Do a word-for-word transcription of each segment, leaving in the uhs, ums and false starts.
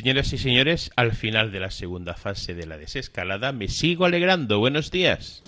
señoras y señores, al final de la segunda fase de la desescalada me sigo alegrando. Buenos días.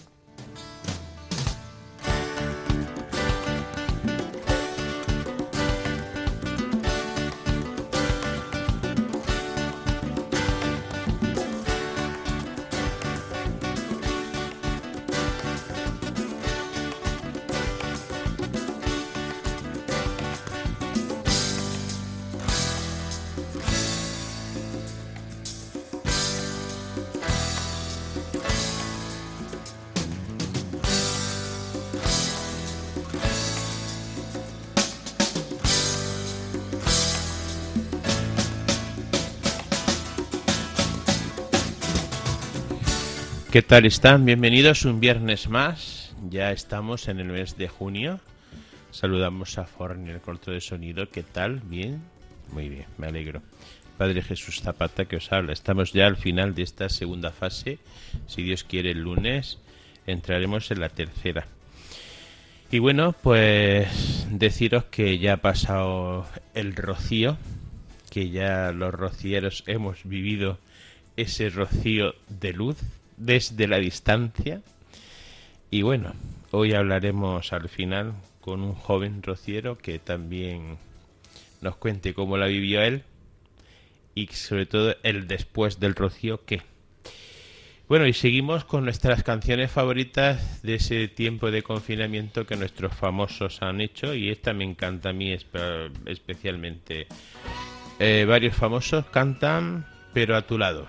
¿Qué tal están? Bienvenidos un viernes más. Ya estamos en el mes de junio. Saludamos a Forni, el control de sonido. ¿Qué tal? ¿Bien? Muy bien, me alegro. Padre Jesús Zapata que os habla. Estamos ya al final de esta segunda fase. Si Dios quiere, el lunes entraremos en la tercera. Y bueno, pues deciros que ya ha pasado el rocío, que ya los rocieros hemos vivido ese rocío de luz desde la distancia. Y bueno, hoy hablaremos al final con un joven rociero que también nos cuente cómo la vivió él y sobre todo el después del rocío qué. Bueno, y seguimos con nuestras canciones favoritas de ese tiempo de confinamiento que nuestros famosos han hecho, y esta me encanta a mí espe- especialmente. Eh, varios famosos cantan Pero a tu lado.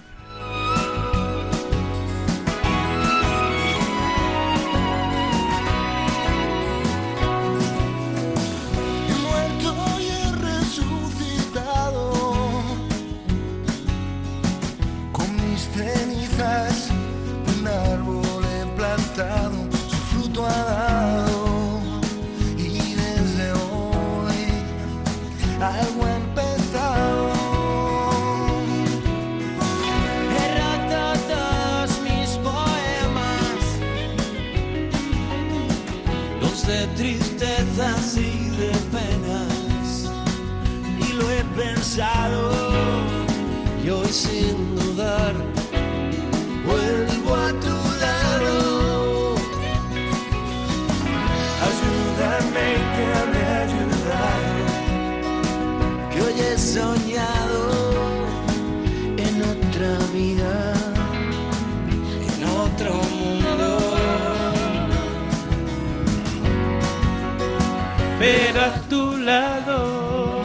Tristezas y de penas, y lo he pensado, y hoy sin dudar vuelvo a tu lado. Ayúdame que me ayudar, que hoy he soñado en otra vida, en otro mundo. Pero a tu lado.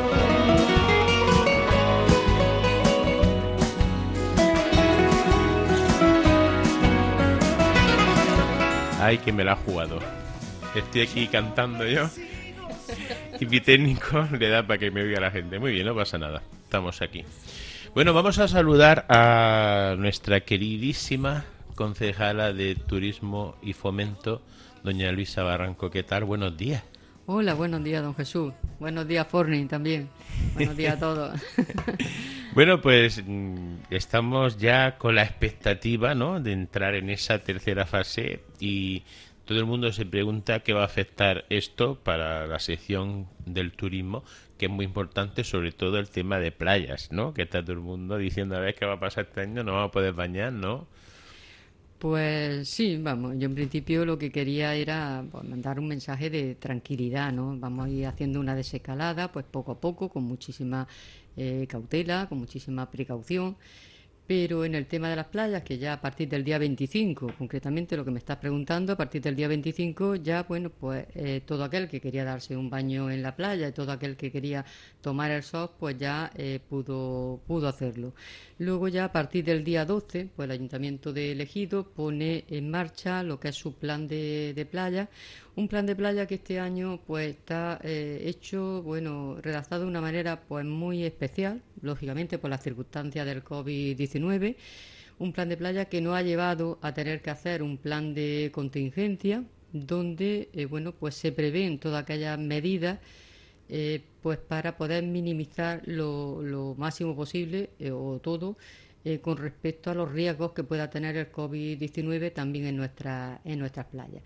Ay, que me la ha jugado. Estoy aquí cantando yo y mi técnico le da para que me oiga la gente. Muy bien, no pasa nada. Estamos aquí. Bueno, vamos a saludar a nuestra queridísima concejala de Turismo y Fomento, doña Luisa Barranco. ¿Qué tal? Buenos días. Hola, buenos días, don Jesús. Buenos días, Forni, también. Buenos días a todos. Bueno, pues estamos ya con la expectativa, ¿no?, de entrar en esa tercera fase, y todo el mundo se pregunta qué va a afectar esto para la sección del turismo, que es muy importante, sobre todo el tema de playas, ¿no? Que está todo el mundo diciendo a ver qué va a pasar este año, no vamos a poder bañar, ¿no? Pues sí, vamos, yo en principio lo que quería era pues, mandar un mensaje de tranquilidad, ¿no? Vamos a ir haciendo una desescalada, pues poco a poco, con muchísima eh, cautela, con muchísima precaución. Pero en el tema de las playas, que ya a partir del día veinticinco, concretamente lo que me estás preguntando, a partir del día veinticinco ya, bueno, pues eh, todo aquel que quería darse un baño en la playa y todo aquel que quería tomar el sol, pues ya eh, pudo, pudo hacerlo. Luego ya a partir del día doce, pues el Ayuntamiento de Ejido pone en marcha lo que es su plan de, de playa, un plan de playa que este año pues está eh, hecho, bueno, redactado de una manera pues muy especial, lógicamente por las circunstancias del covid diecinueve, un plan de playa que nos ha llevado a tener que hacer un plan de contingencia donde, eh, bueno, pues se prevén todas aquellas medidas eh, pues para poder minimizar lo, lo máximo posible eh, o todo eh, con respecto a los riesgos que pueda tener el covid diecinueve también en, nuestra, en nuestras playas.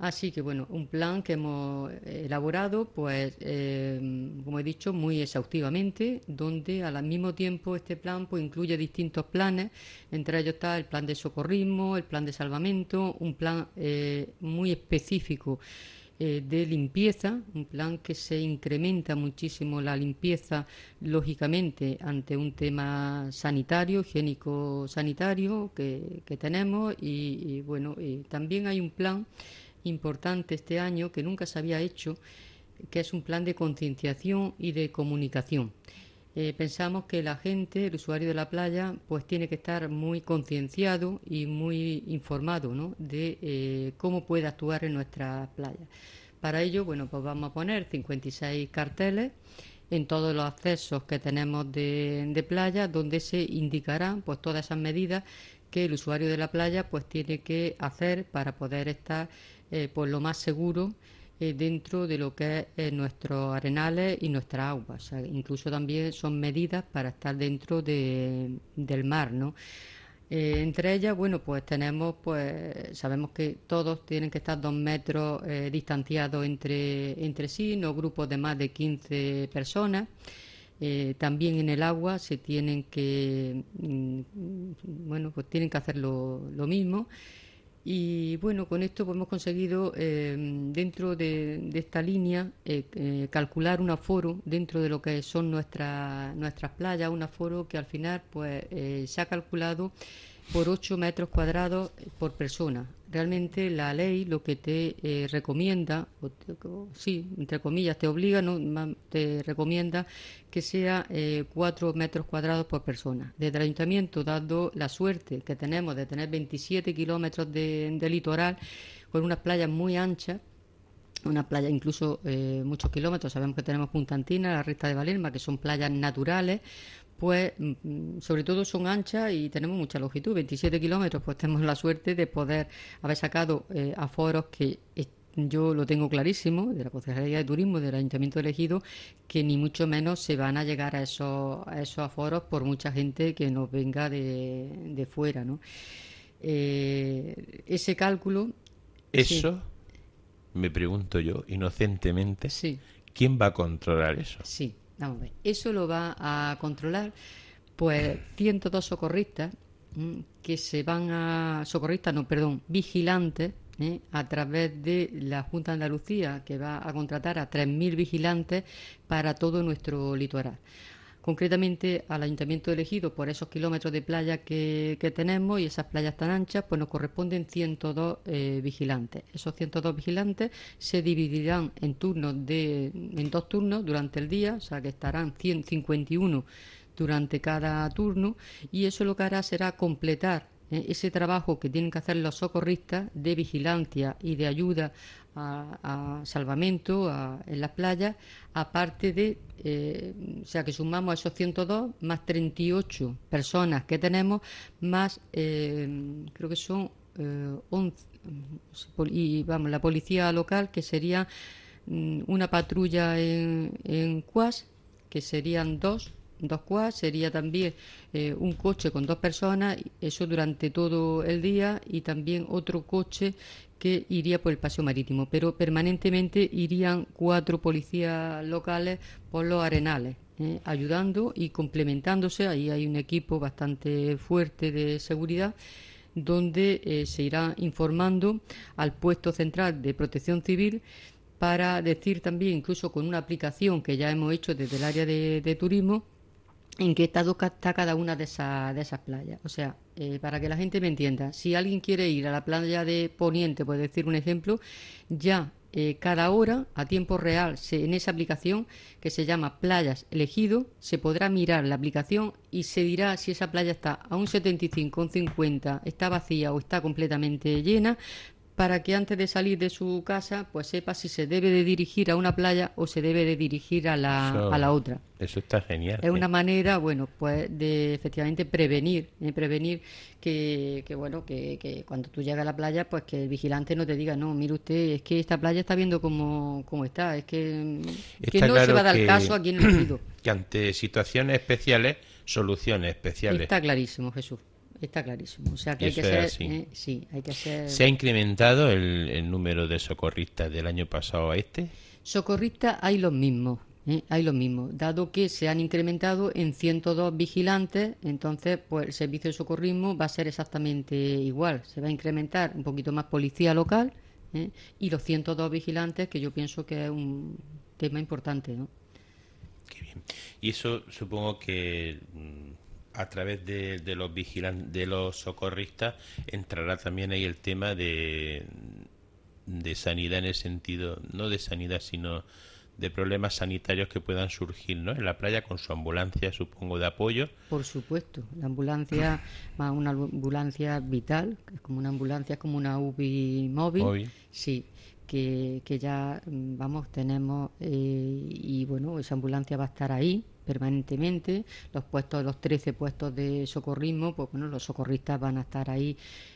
Así que bueno, un plan que hemos elaborado, pues eh, como he dicho, muy exhaustivamente, donde al mismo tiempo este plan pues incluye distintos planes, entre ellos está el plan de socorrismo, el plan de salvamento, un plan eh, muy específico eh, de limpieza, un plan que se incrementa muchísimo la limpieza, lógicamente, ante un tema sanitario, higiénico-sanitario que, que tenemos y, y bueno, y también hay un plan importante este año que nunca se había hecho, que es un plan de concienciación y de comunicación. Eh, pensamos que la gente, el usuario de la playa, pues tiene que estar muy concienciado y muy informado, ¿no?, de eh, cómo puede actuar en nuestras playas. Para ello, bueno, pues vamos a poner cincuenta y seis carteles en todos los accesos que tenemos de, de playa, donde se indicarán pues todas esas medidas que el usuario de la playa pues tiene que hacer para poder estar eh, pues lo más seguro eh, dentro de lo que es eh, nuestros arenales y nuestras aguas. O sea, incluso también son medidas para estar dentro de, del mar, ¿no? Eh, entre ellas, bueno, pues tenemos, pues sabemos que todos tienen que estar dos metros eh, distanciados entre, entre sí, no grupos de más de quince personas. Eh, también en el agua se tienen que, mm, bueno, pues tienen que hacer lo, lo mismo. Y bueno, con esto pues hemos conseguido eh, dentro de, de esta línea eh, eh, calcular un aforo dentro de lo que son nuestras nuestras playas, un aforo que al final pues eh, se ha calculado por ocho metros cuadrados por persona. Realmente la ley lo que te eh, recomienda, o te, o, sí, entre comillas, te obliga, no, te recomienda que sea eh, cuatro metros cuadrados por persona. Desde el ayuntamiento, dando la suerte que tenemos de tener veintisiete kilómetros de, de litoral, con unas playas muy anchas, una playa incluso eh, muchos kilómetros, sabemos que tenemos Punta Antina, la Rista de Valerma, que son playas naturales, pues sobre todo son anchas y tenemos mucha longitud, veintisiete kilómetros, pues tenemos la suerte de poder haber sacado eh, aforos que eh, yo lo tengo clarísimo, de la Concejalía de Turismo, del Ayuntamiento de Ejido, que ni mucho menos se van a llegar a esos, a esos aforos por mucha gente que nos venga de, de fuera, ¿no? Eh, ese cálculo... Eso, sí. Me pregunto yo, inocentemente, sí. ¿quién va a controlar eso? Sí. Vamos a ver, eso lo va a controlar pues ciento dos socorristas mmm, que se van a... Socorristas, no, perdón, vigilantes, ¿eh? a través de la Junta de Andalucía, que va a contratar a tres mil vigilantes para todo nuestro litoral. Concretamente al Ayuntamiento de Ejido, por esos kilómetros de playa que, que tenemos y esas playas tan anchas, pues nos corresponden ciento dos eh, vigilantes. Esos ciento dos vigilantes se dividirán en turnos de, en dos turnos durante el día, o sea que estarán ciento cincuenta y uno durante cada turno, y eso lo que hará será completar eh, ese trabajo que tienen que hacer los socorristas de vigilancia y de ayuda a, a salvamento a, en las playas, aparte de, eh, o sea que sumamos esos ciento dos más treinta y ocho personas que tenemos, más eh, creo que son eh, once, y vamos, la policía local, que sería mm, una patrulla en, en Cuas, que serían dos dos quads, sería también eh, un coche con dos personas, eso durante todo el día, y también otro coche que iría por el paseo marítimo, pero permanentemente irían cuatro policías locales por los arenales, eh, ayudando y complementándose. Ahí hay un equipo bastante fuerte de seguridad, donde eh, se irá informando al puesto central de Protección Civil, para decir también, incluso con una aplicación que ya hemos hecho desde el área de, de turismo, en qué estado está cada una de esas, de esas playas. O sea, eh, para que la gente me entienda, si alguien quiere ir a la playa de Poniente, por decir un ejemplo, ya eh, cada hora, a tiempo real, se, en esa aplicación que se llama Playas Elegido, se podrá mirar la aplicación y se dirá si esa playa está a un setenta y cinco, un cincuenta, está vacía o está completamente llena, para que antes de salir de su casa pues sepa si se debe de dirigir a una playa o se debe de dirigir a la, eso, a la otra. Eso está genial. Es una manera, bueno, pues de efectivamente prevenir, eh, prevenir que, que bueno, que, que cuando tú llegas a la playa, pues que el vigilante no te diga, no, mire usted, es que esta playa está viendo cómo, cómo está, es que, que no claro se va a dar que, caso aquí en el Ejido. Que ante situaciones especiales, soluciones especiales. Está clarísimo, Jesús. está clarísimo. O sea que Y hay que eso es ser, así. eh, sí, hay que ser. ¿Se ha incrementado el, el número de socorristas del año pasado a este? Socorristas hay los mismos, ¿eh? Hay los mismos, dado que se han incrementado en ciento dos vigilantes, entonces pues el servicio de socorrismo va a ser exactamente igual, se va a incrementar un poquito más policía local, ¿eh? Y los ciento dos vigilantes, que yo pienso que es un tema importante, ¿no? Qué bien. Y eso supongo que mm, a través de, de los vigilantes, de los socorristas, entrará también ahí el tema de, de sanidad en el sentido, no de sanidad, sino de problemas sanitarios que puedan surgir, ¿no? En la playa con su ambulancia, supongo, de apoyo. Por supuesto, la ambulancia, más una ambulancia vital, que es como una ambulancia, es como una U B I móvil, Móvil. sí, que, que ya, mm, vamos, tenemos, eh, y bueno, esa ambulancia va a estar ahí permanentemente, los puestos, los trece puestos de socorrismo, pues bueno, los socorristas van a estar ahí,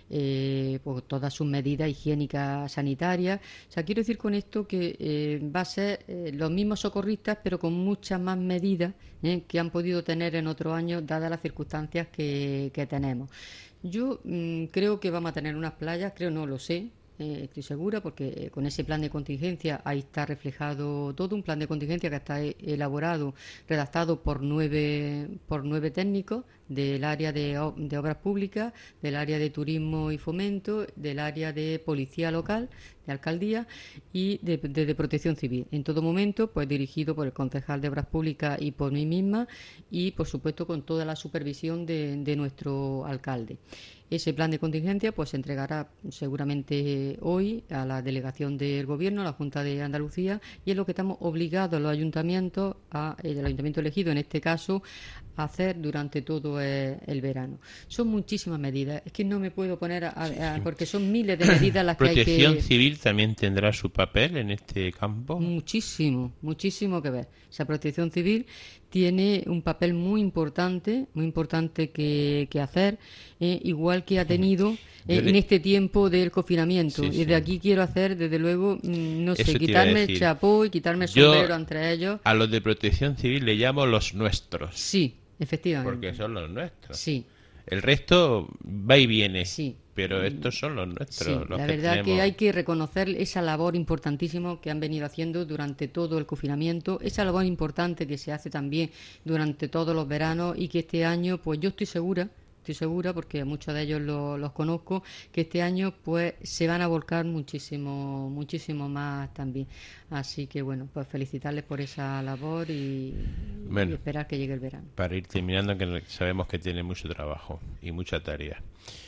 eh, pues todas sus medidas higiénicas sanitarias. O sea, quiero decir con esto que eh, va a ser eh, los mismos socorristas, pero con muchas más medidas eh, que han podido tener en otros años, dadas las circunstancias que, que tenemos. Yo mm, creo que vamos a tener unas playas, creo, no lo sé, eh, estoy segura, porque eh, con ese plan de contingencia ahí está reflejado todo, un plan de contingencia que está e- elaborado, redactado por nueve, por nueve técnicos del área de, o- de obras públicas, del área de turismo y fomento, del área de policía local, de alcaldía y de, de- de protección civil. En todo momento, pues dirigido por el concejal de obras públicas y por mí misma y, por supuesto, con toda la supervisión de, de nuestro alcalde. Ese plan de contingencia pues se entregará seguramente hoy a la delegación del Gobierno, a la Junta de Andalucía, y es lo que estamos obligados los ayuntamientos, a, el ayuntamiento elegido en este caso, a hacer durante todo el, el verano. Son muchísimas medidas, es que no me puedo poner a, a- a- porque son miles de medidas las que hay ¿Protección que... civil también tendrá su papel en este campo? Muchísimo, muchísimo que ver. Esa protección civil tiene un papel muy importante, muy importante que, que hacer, eh, igual que ha tenido eh, Yo le- en este tiempo del confinamiento. Sí, Y sí. desde aquí quiero hacer, desde luego, mm, no Eso sé, te iba a quitarme el decir. chapó y quitarme el Yo- sombrero entre ellos. A los de protección civil le llamo los nuestros, Sí, efectivamente. porque son los nuestros. Sí, El resto va y viene, sí. pero estos son los nuestros. Sí, los la que verdad que tenemos. hay que reconocer esa labor importantísima que han venido haciendo durante todo el confinamiento, esa labor importante que se hace también durante todos los veranos y que este año, pues yo estoy segura, estoy segura porque a muchos de ellos lo- los conozco, que este año pues se van a volcar muchísimo, muchísimo más también. Así que bueno, pues felicitarles por esa labor y, Bueno. y esperar que llegue el verano. Para ir terminando, que sabemos que tiene mucho trabajo y mucha tarea.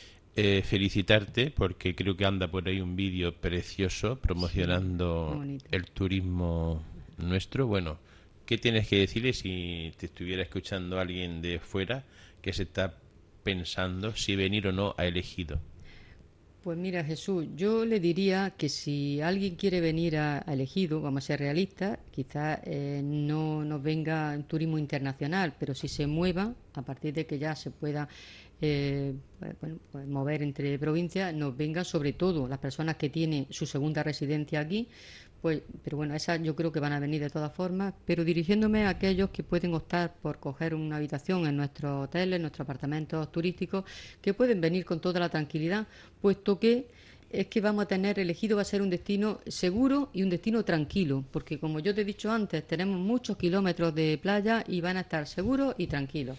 Eh, felicitarte porque creo que anda por ahí un vídeo precioso promocionando muy bonito. el turismo nuestro. Bueno, ¿qué tienes que decirle si te estuviera escuchando alguien de fuera que se está pensando si venir o no a Elegido? Pues mira, Jesús, yo le diría que si alguien quiere venir a, a Elegido, vamos a ser realistas, quizás eh, no nos venga en turismo internacional, pero si se mueva, a partir de que ya se pueda eh, pues, bueno, pues mover entre provincias, nos vengan sobre todo las personas que tienen su segunda residencia aquí, pues, pero bueno, esas yo creo que van a venir de todas formas, pero dirigiéndome a aquellos que pueden optar por coger una habitación en nuestros hoteles, en nuestros apartamentos turísticos, que pueden venir con toda la tranquilidad, puesto que es que vamos a tener elegido, va a ser un destino seguro y un destino tranquilo, porque como yo te he dicho antes, tenemos muchos kilómetros de playa y van a estar seguros y tranquilos.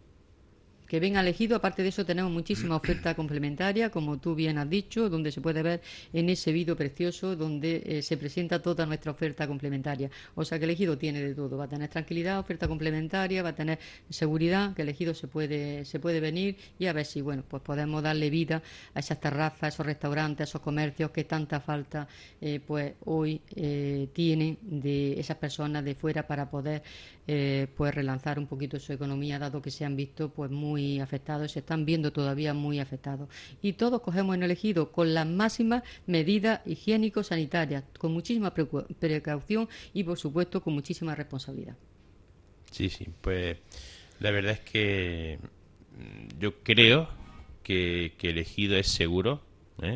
Que venga elegido, aparte de eso tenemos muchísima oferta complementaria, como tú bien has dicho, donde se puede ver en ese vídeo precioso donde eh, se presenta toda nuestra oferta complementaria. O sea que elegido tiene de todo, va a tener tranquilidad, oferta complementaria, va a tener seguridad, que elegido se puede, se puede venir y a ver si bueno, pues podemos darle vida a esas terrazas, a esos restaurantes, a esos comercios que tanta falta eh, pues hoy eh, tienen de esas personas de fuera para poder eh, pues relanzar un poquito su economía, dado que se han visto pues muy afectados, se están viendo todavía muy afectados. Y todos cogemos en elegido con las máximas medidas higiénico-sanitarias, con muchísima precu- precaución y, por supuesto, con muchísima responsabilidad. Sí, sí, pues la verdad es que mm, yo creo que, que Elegido es seguro, ¿eh?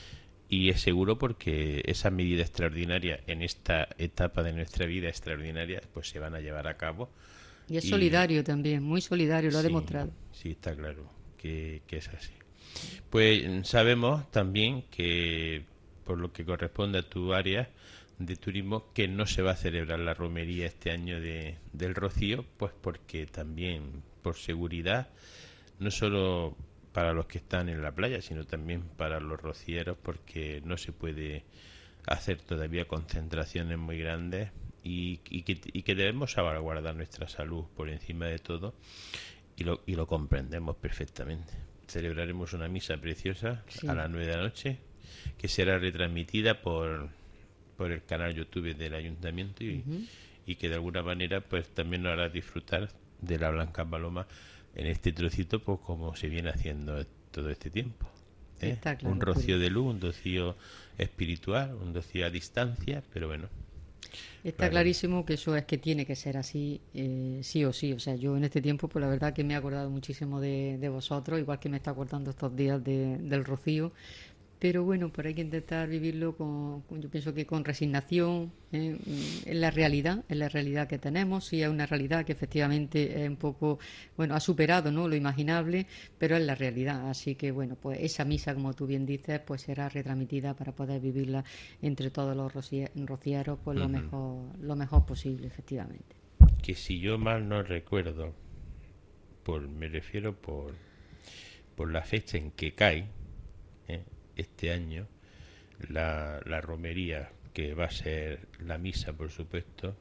Y es seguro porque esas medidas extraordinarias en esta etapa de nuestra vida extraordinaria pues se van a llevar a cabo. Y es Y- solidario también, muy solidario, lo ha Sí, demostrado. sí, está claro que, que es así. Pues sabemos también que, por lo que corresponde a tu área de turismo, que no se va a celebrar la romería este año de, del Rocío, pues porque también por seguridad, no solo para los que están en la playa, sino también para los rocieros, porque no se puede hacer todavía concentraciones muy grandes y, y, que, y que debemos salvaguardar nuestra salud por encima de todo, y lo, y lo comprendemos perfectamente. Celebraremos una misa preciosa sí. a las nueve de la noche, que será retransmitida por, por el canal YouTube del Ayuntamiento y, uh-huh. y que de alguna manera pues también nos hará disfrutar de la Blanca Paloma en este trocito, pues como se viene haciendo todo este tiempo. ¿eh? Está claro, un rocío de luz, un rocío espiritual, un rocío a distancia, pero bueno. Está vale. clarísimo que eso es que tiene que ser así, eh, sí o sí. O sea, yo en este tiempo, pues la verdad que me he acordado muchísimo de, de vosotros, igual que me está acordando estos días de, del Rocío. Pero bueno, pues hay que intentar vivirlo con, con yo pienso que con resignación, ¿eh? en la realidad, en la realidad que tenemos. Sí, es una realidad que efectivamente es un poco, bueno, ha superado, ¿no?, lo imaginable, pero es la realidad. Así que bueno, pues esa misa, como tú bien dices, pues será retransmitida para poder vivirla entre todos los rocieros, pues uh-huh. lo mejor, lo mejor posible, efectivamente. Que si yo mal no recuerdo, por me refiero por por la fecha en que cae, ¿eh? este año la, la romería, que va a ser la misa, por supuesto,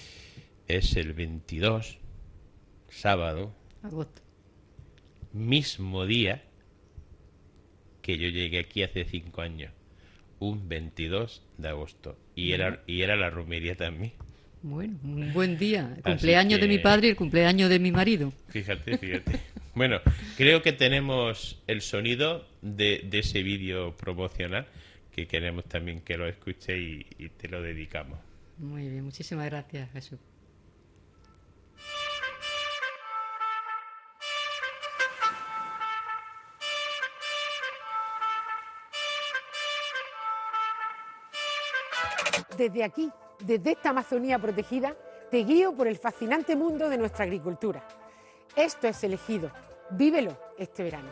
es el veintidós, sábado, agosto, mismo día que yo llegué aquí hace cinco años, un veintidós de agosto, y bueno. era y era la romería también. Bueno, un buen día, el cumpleaños que... de mi padre y el cumpleaños de mi marido. Fíjate, fíjate. Bueno, creo que tenemos el sonido de, de ese vídeo promocional, que queremos también que lo escuche y, y te lo dedicamos. Muy bien, muchísimas gracias, Jesús. Desde aquí, desde esta Amazonía protegida, te guío por el fascinante mundo de nuestra agricultura. Esto es Elegido. Vívelo este verano.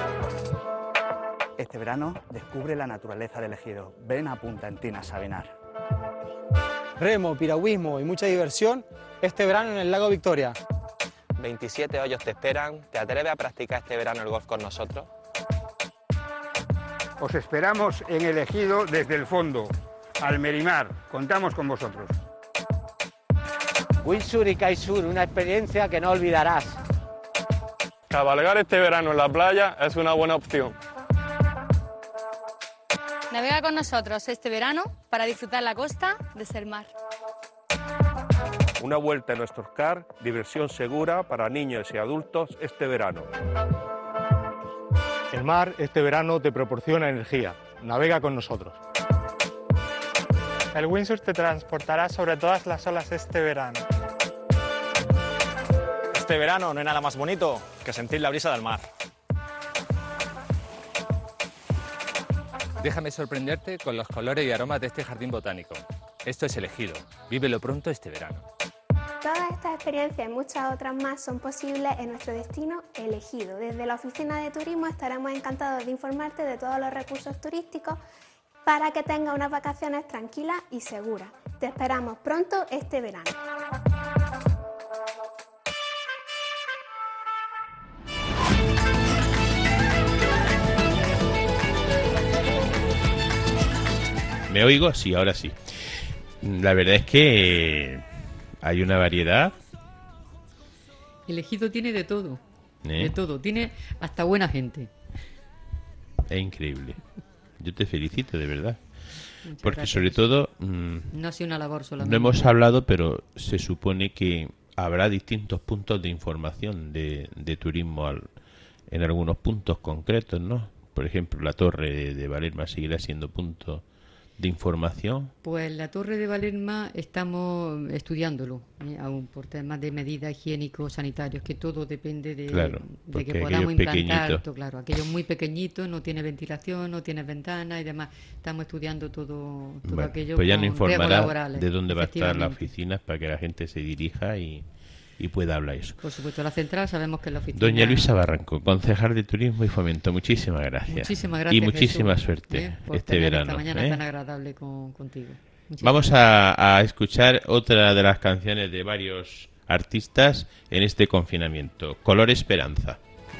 Este verano descubre la naturaleza del Ejido. Ven a Punta Antina Sabenar. Remo, piragüismo y mucha diversión este verano en el lago Victoria. veintisiete hoyos te esperan. ¿Te atreves a practicar este verano el golf con nosotros? Os esperamos en el Ejido desde el fondo. Almerimar, contamos con vosotros. Windsurf y Kitesurf, una experiencia que no olvidarás. Cabalgar este verano en la playa es una buena opción. Navega con nosotros este verano para disfrutar la costa de Selmar. Una vuelta en nuestros cars, diversión segura para niños y adultos este verano. El mar este verano te proporciona energía. Navega con nosotros. El windsurf te transportará sobre todas las olas este verano. Este verano no hay nada más bonito que sentir la brisa del mar. Déjame sorprenderte con los colores y aromas de este jardín botánico. Esto es Elegido. Vívelo pronto este verano. Todas estas experiencias y muchas otras más son posibles en nuestro destino Elegido. Desde la Oficina de Turismo estaremos encantados de informarte de todos los recursos turísticos para que tengas unas vacaciones tranquilas y seguras. Te esperamos pronto este verano. ¿Me oigo? Sí, ahora sí. La verdad es que hay una variedad. El Ejido tiene de todo. ¿Eh? De todo. Tiene hasta buena gente. Es increíble. Yo te felicito, de verdad. Muchas Porque gracias. sobre todo... Mmm, no ha sido una labor solamente. No hemos hablado, pero se supone que habrá distintos puntos de información de, de turismo al, en algunos puntos concretos, ¿no? Por ejemplo, la Torre de, de Valerma seguirá siendo punto de información. Pues la Torre de Valerma estamos estudiándolo, ¿eh? aún por temas de medidas higiénicos, sanitarios, que todo depende de, claro, de que podamos implantar esto, claro. Aquello es muy pequeñito, no tiene ventilación, no tiene ventanas y demás. Estamos estudiando todo, todo bueno, aquello. Pues ya nos informará de dónde va a estar la oficina para que la gente se dirija y, y pueda hablar eso. Por supuesto, la central sabemos que es la oficina. Doña Luisa Barranco, concejal de Turismo y Fomento, muchísimas gracias. Muchísimas gracias, y muchísima Jesús, suerte ¿eh? por este tener verano. Esta mañana ¿eh? tan agradable con, contigo. Muchísimas Vamos a, a escuchar otra de las canciones de varios artistas en este confinamiento, Color Esperanza.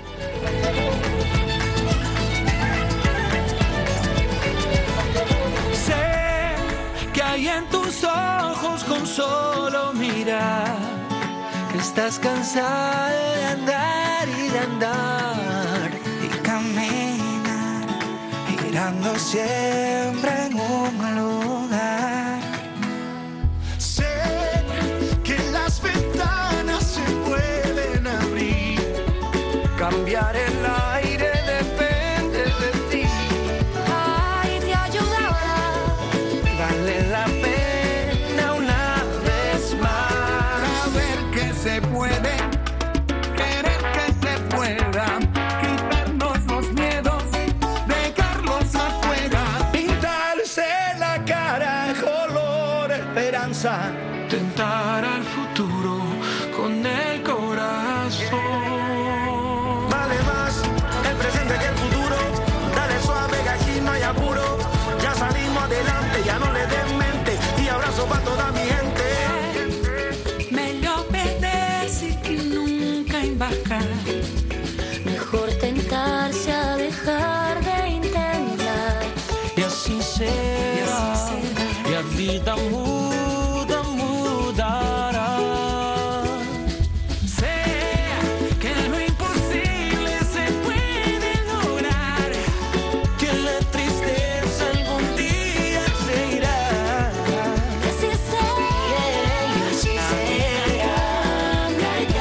Sé que hay en tus ojos con solo mirar que estás cansada de andar y de andar y caminar girando siempre en un lugar. Sé que las ventanas se pueden abrir, cambiar el aire depende de ti. Ay, te ayudará, vale la pena una vez más. Saber que se puede, querer que se pueda, quitarnos los miedos, dejarlos afuera, pintarse la cara color esperanza, tentar al futuro con el corazón. Vale más el presente que el futuro, dale suave que aquí no hay apuro, ya salimos adelante, ya no le den mente, y abrazo para toda mi gente. Melhor perderse que nunca embarcar, mejor tentarse a dejar de intentar, y así será, y a vida muda, mudará. Sé que lo imposible se puede lograr, que la tristeza algún día se irá. Y así será, y así será,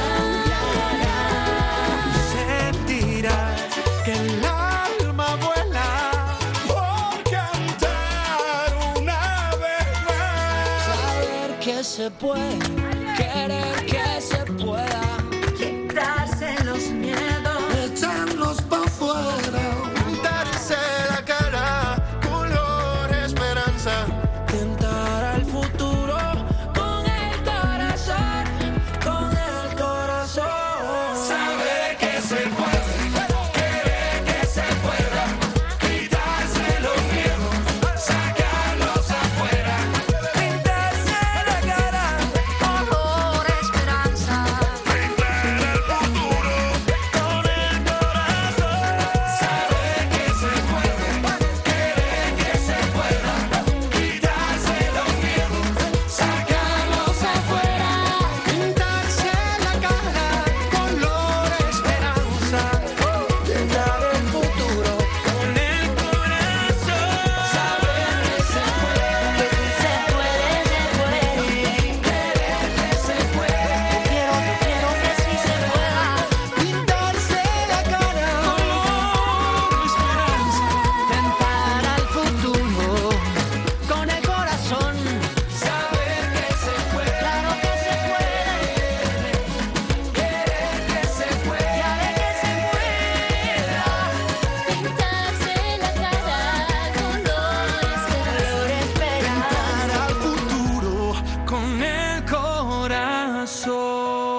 sentirás que el alma vuela por cantar una vez más. Saber que se puede, querer que se pueda, quitarse los miedos, echarlos pa' fuera, pintarse la cara color esperanza, tentar al futuro con el corazón, con el corazón. Saber que se puede, querer que se pueda, quitarse los miedos, sacarlos afuera, pintarse la cara color esperanza, tentar al futuro con el corazón. Saber que se puede, querer que se pueda, quitarse los miedos, sacarlos afuera, pintarse la cara color esperanza, tentar el futuro con el corazón. Saber que se puede, se puede, se puede, querer que se puede, quiero, yo quiero que sí se pueda, pintarse la cara color esperanza, tentar al futuro con el corazón. Saber que se puede, claro que se puede, querer que se puede, ya ve que se pueda, pintarse la cara color esperanza, tentar al futuro con el corazón.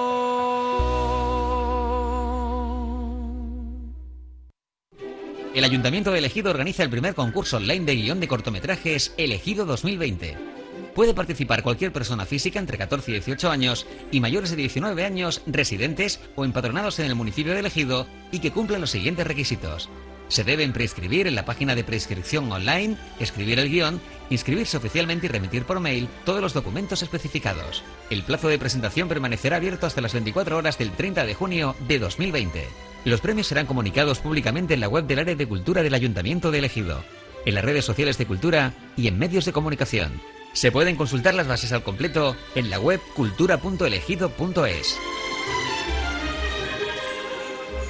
El Ayuntamiento de Ejido organiza el primer concurso online de guión de cortometrajes Ejido dos mil veinte. Puede participar cualquier persona física entre catorce y dieciocho años y mayores de diecinueve años residentes o empadronados en el municipio de Ejido y que cumplan los siguientes requisitos. Se deben preinscribir en la página de preinscripción online, escribir el guión, inscribirse oficialmente y remitir por mail todos los documentos especificados. El plazo de presentación permanecerá abierto hasta las veinticuatro horas del treinta de junio de dos mil veinte. Los premios serán comunicados públicamente en la web del área de cultura del Ayuntamiento de Ejido, en las redes sociales de cultura y en medios de comunicación. Se pueden consultar las bases al completo en la web cultura punto elegido punto es.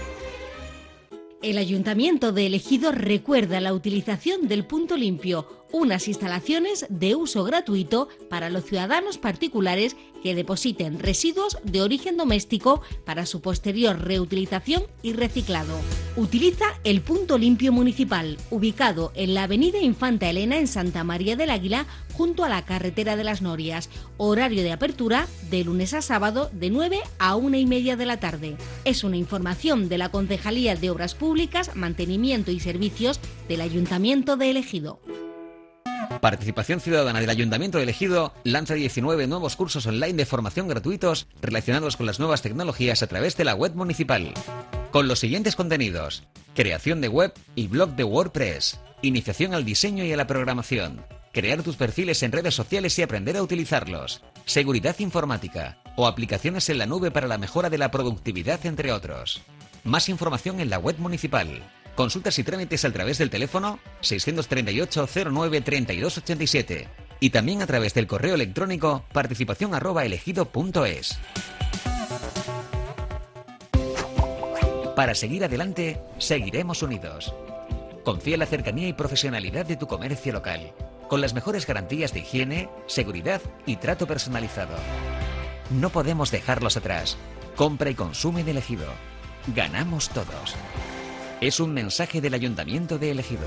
El Ayuntamiento de Ejido recuerda la utilización del punto limpio unas instalaciones de uso gratuito para los ciudadanos particulares que depositen residuos de origen doméstico para su posterior reutilización y reciclado. Utiliza el punto limpio municipal, ubicado en la avenida Infanta Elena en Santa María del Águila, junto a la carretera de las Norias. Horario de apertura de lunes a sábado de nueve a una y media de la tarde. Es una información de la Concejalía de Obras Públicas, Mantenimiento y Servicios del Ayuntamiento de El Ejido. Participación Ciudadana del Ayuntamiento de El Ejido lanza diecinueve nuevos cursos online de formación gratuitos relacionados con las nuevas tecnologías a través de la web municipal. Con los siguientes contenidos: creación de web y blog de WordPress, iniciación al diseño y a la programación, crear tus perfiles en redes sociales y aprender a utilizarlos, seguridad informática o aplicaciones en la nube para la mejora de la productividad, entre otros. Más información en la web municipal. Consultas y trámites a través del teléfono seiscientos treinta y ocho cero nueve treinta y dos ochenta y siete y también a través del correo electrónico participación arroba elegido punto es. Para seguir adelante, seguiremos unidos. Confía en la cercanía y profesionalidad de tu comercio local, con las mejores garantías de higiene, seguridad y trato personalizado. No podemos dejarlos atrás. Compra y consume en El Ejido. Ganamos todos. Es un mensaje del Ayuntamiento de El Ejido.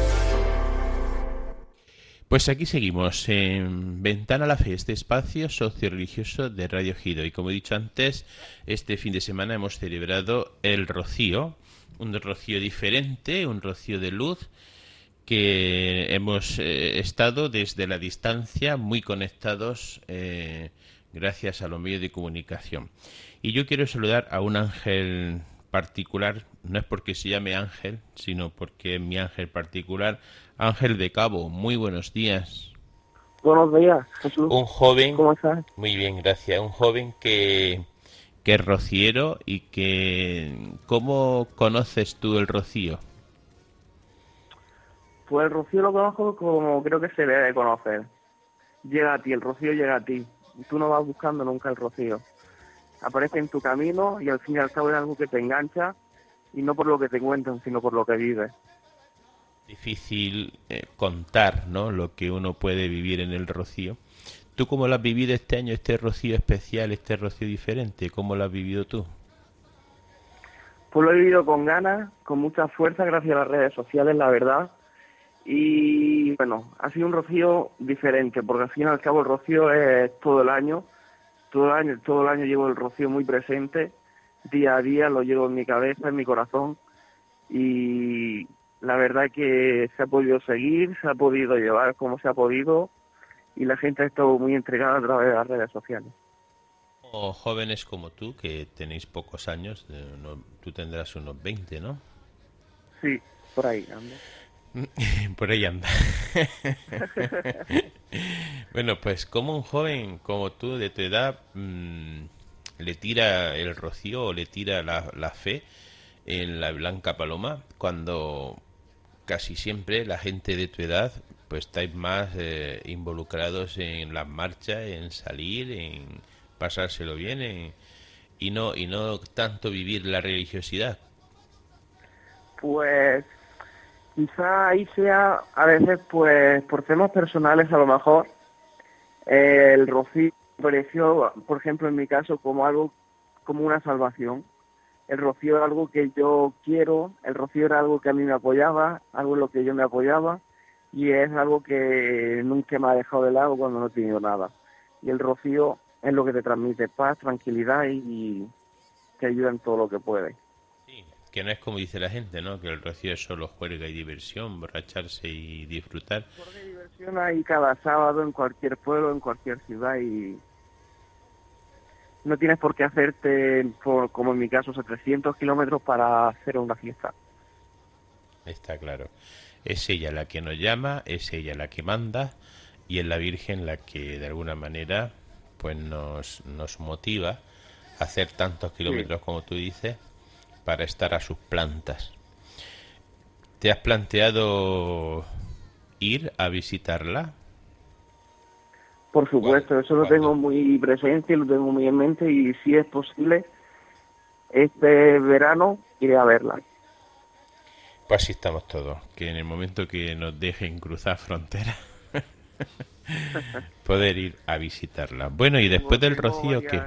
Pues aquí seguimos en Ventana a la Fe, este espacio socio-religioso de Radio Ejido. Y como he dicho antes, este fin de semana hemos celebrado el Rocío, un rocío diferente, un rocío de luz, que hemos eh, estado desde la distancia muy conectados eh, gracias a los medios de comunicación. Y yo quiero saludar a un ángel particular, no es porque se llame Ángel, sino porque es mi ángel particular, Ángel de Cabo. Muy buenos días. Buenos días, Jesús. Un joven, ¿cómo estás? Muy bien, gracias. Un joven que, que es rociero y que... ¿Cómo conoces tú el rocío? Pues el rocío lo conozco como creo que se debe conocer. Llega a ti, el rocío llega a ti. Tú no vas buscando nunca el rocío. Aparece en tu camino y al fin y al cabo es algo que te engancha, y no por lo que te cuentan, sino por lo que vives. Difícil eh, contar, ¿no?, lo que uno puede vivir en el rocío. ¿Tú cómo lo has vivido este año, este rocío especial, este rocío diferente? ¿Cómo lo has vivido tú? Pues lo he vivido con ganas, con mucha fuerza, gracias a las redes sociales, la verdad. Y bueno, ha sido un rocío diferente, porque al fin y al cabo el rocío es todo el año. Todo el año, todo el año llevo el rocío muy presente, día a día lo llevo en mi cabeza, en mi corazón, y la verdad es que se ha podido seguir, se ha podido llevar como se ha podido, y la gente ha estado muy entregada a través de las redes sociales. O jóvenes como tú, que tenéis pocos años, no, tú tendrás unos veinte, ¿no? Sí, por ahí ando. Por ahí anda. Bueno, pues como un joven como tú, de tu edad, mmm, le tira el rocío o le tira la, la fe en la blanca paloma, cuando casi siempre la gente de tu edad pues estáis más eh, involucrados en las marchas, en salir, en pasárselo bien, en, y no y no tanto vivir la religiosidad? Pues quizá ahí sea, a veces, pues por temas personales a lo mejor, eh, el rocío pareció, por ejemplo en mi caso, como algo, como una salvación. El rocío era algo que yo quiero, el rocío era algo que a mí me apoyaba, algo en lo que yo me apoyaba, y es algo que nunca me ha dejado de lado cuando no he tenido nada. Y el rocío es lo que te transmite paz, tranquilidad y, y te ayuda en todo lo que puede. Sí, que no es como dice la gente, ¿no?, que el rocío es solo juerga y diversión, borracharse y disfrutar. Juerga y diversión hay cada sábado en cualquier pueblo, en cualquier ciudad, y no tienes por qué hacerte, por, como en mi caso, trescientos kilómetros para hacer una fiesta. Está claro. Es ella la que nos llama, es ella la que manda, y es la Virgen la que de alguna manera pues nos, nos motiva a hacer tantos kilómetros, sí, como tú dices, para estar a sus plantas. ¿Te has planteado ir a visitarla? Por supuesto, ¿Cuándo? eso lo tengo muy presente, lo tengo muy en mente, y si es posible, este verano iré a verla. Pues así estamos todos, que en el momento que nos dejen cruzar fronteras, poder ir a visitarla. Bueno, y después del rocío, ¿qué?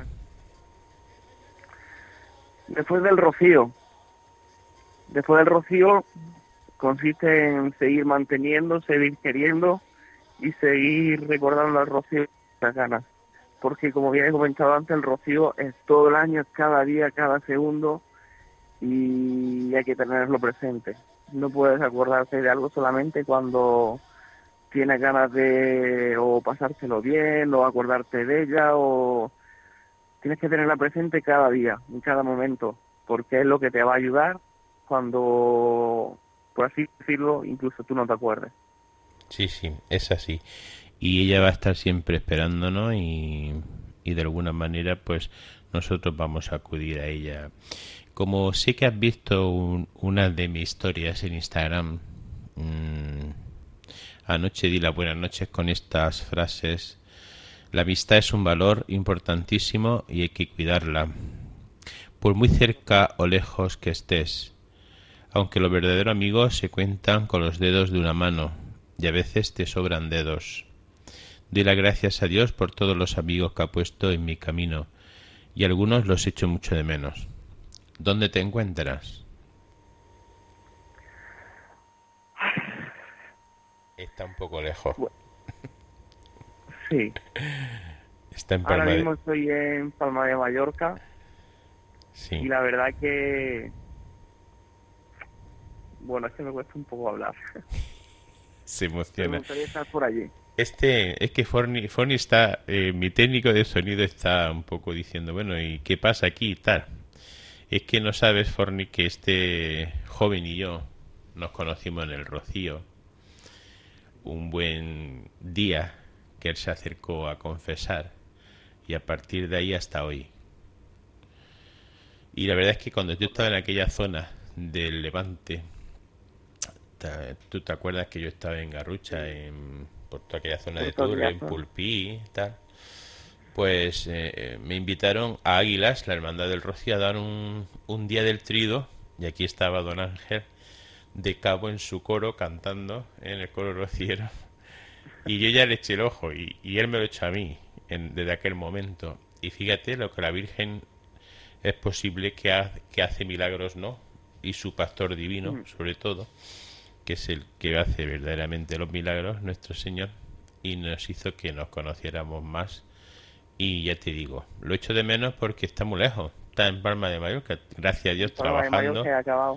Después del rocío. Después del rocío consiste en seguir manteniendo, seguir queriendo y seguir recordando al rocío las ganas. Porque como bien he comentado antes, el rocío es todo el año, es cada día, cada segundo, y hay que tenerlo presente. No puedes acordarte de algo solamente cuando tienes ganas de o pasártelo bien o acordarte de ella, o tienes que tenerla presente cada día, en cada momento, porque es lo que te va a ayudar cuando, por así decirlo, incluso tú no te acuerdes. Sí, sí, es así. Y ella va a estar siempre esperándonos y, y de alguna manera pues nosotros vamos a acudir a ella. Como sé que has visto un, una de mis historias en Instagram, mmm, anoche di las buenas noches con estas frases. La amistad es un valor importantísimo y hay que cuidarla. Por muy cerca o lejos que estés, aunque los verdaderos amigos se cuentan con los dedos de una mano y a veces te sobran dedos. Doy las gracias a Dios por todos los amigos que ha puesto en mi camino y algunos los echo mucho de menos. ¿Dónde te encuentras? Está un poco lejos. Sí. Está en Palma Ahora mismo de... estoy en Palma de Mallorca. Sí. Y la verdad que... Bueno, es que me cuesta un poco hablar. Se Me emociona. gustaría estar por allí. Este, es que Forni, Forni está, eh, mi técnico de sonido está un poco diciendo, bueno, ¿y qué pasa aquí y tal? Es que no sabes, Forni, que este joven y yo nos conocimos en el Rocío un buen día que él se acercó a confesar y a partir de ahí hasta hoy. Y la verdad es que cuando yo estaba en aquella zona del Levante, tú te acuerdas que yo estaba en Garrucha, en, por toda aquella zona de Tour, en Pulpí, tal, pues eh, me invitaron a Águilas, la Hermandad del Rocío, a dar un, un día del trido, y aquí estaba don Ángel de Cabo en su coro cantando en el coro rociero, y yo ya le eché el ojo y, y él me lo echó a mí en, desde aquel momento. Y fíjate lo que la Virgen es posible que, ha, que hace milagros, ¿no? Y su pastor divino, mm. sobre todo, que es el que hace verdaderamente los milagros, nuestro Señor, y nos hizo que nos conociéramos más. Y ya te digo, lo echo de menos porque está muy lejos, está en Palma de Mallorca, gracias a Dios, Palma trabajando. De Mallorca, he acabado.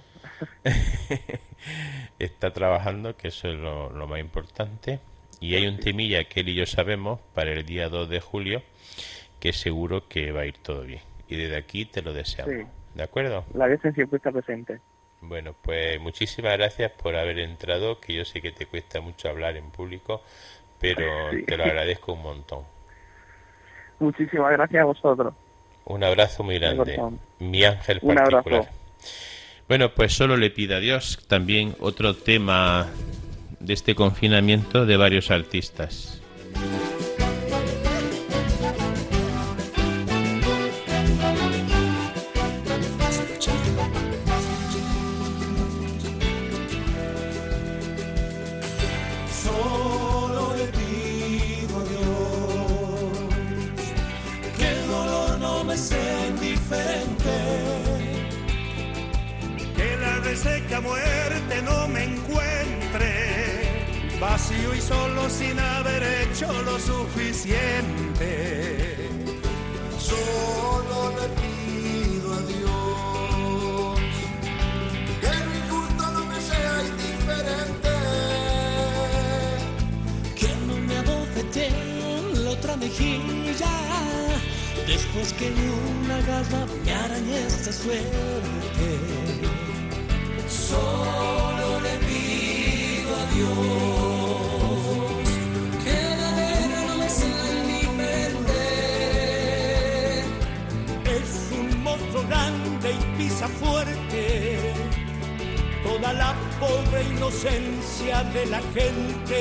Está trabajando, que eso es lo, lo más importante. Y hay un temilla que él y yo sabemos para el día dos de julio, que seguro que va a ir todo bien. Y desde aquí te lo deseamos. Sí. ¿De acuerdo? La Virgen siempre está presente. Bueno, pues muchísimas gracias por haber entrado, que yo sé que te cuesta mucho hablar en público, pero sí, te lo agradezco un montón. Muchísimas gracias a vosotros. Un abrazo muy grande, mi ángel un particular. Abrazo. Bueno, pues solo le pido a Dios. También otro tema de este confinamiento de varios artistas. Solo le pido a Dios que el dolor no me sea indiferente, que la reseca muerte no me encuentre vacío y solo sin haber hecho lo suficiente. Solo le pido a Dios que mi gusto no me sea indiferente, que no me abofete en la otra mejilla después que una garra me arañe esta suerte. Solo le pido a Dios que la guerra no me sea indiferente. Es un monstruo grande y pisa fuerte toda la pobre inocencia de la gente.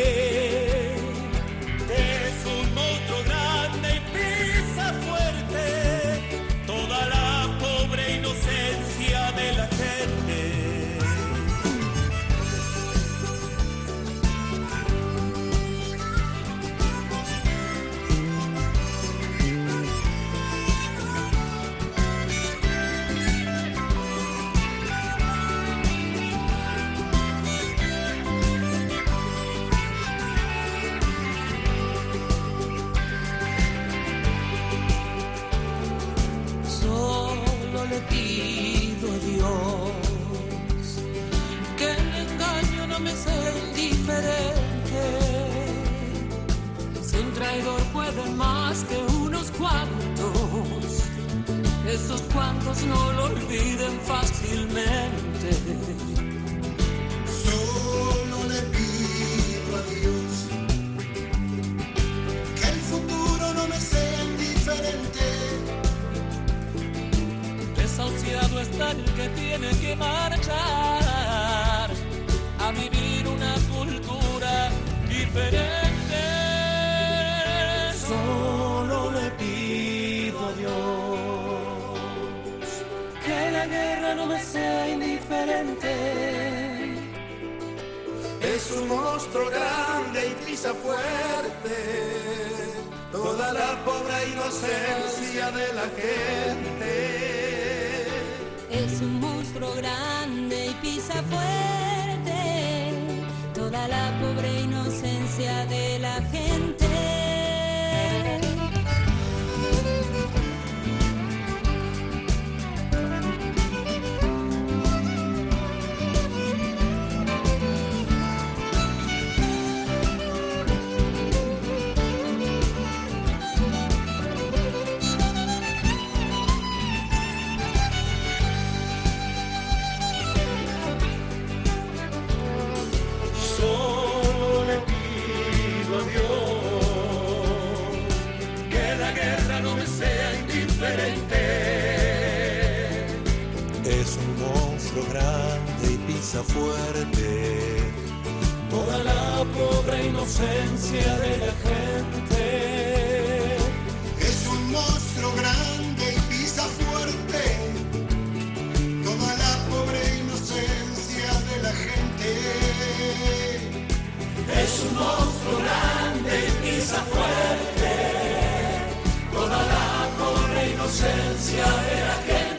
Es un monstruo grande y pisa fuerte toda la pobre inocencia de la gente. pido a Dios que el engaño no me sea indiferente. Si un traidor puede más que unos cuantos, esos cuantos no lo olviden fácilmente. Solo le pido a Dios que el futuro no me sea indiferente. Desahuciado está el que tiene que marchar a vivir una cultura diferente. Solo le pido a Dios que la guerra no me sea indiferente. Es un monstruo grande y pisa fuerte toda la pobre inocencia de la gente. Es un monstruo grande y pisa fuerte toda la pobre inocencia de la gente. Solo le pido a Dios que la guerra no me sea indiferente. Es un monstruo grande y pisa fuerte toda la pobre inocencia de la gente. Es un monstruo grande y pisa fuerte toda la pobre inocencia de la gente. Es un monstruo grande y pisa fuerte toda la pobre inocencia de la gente.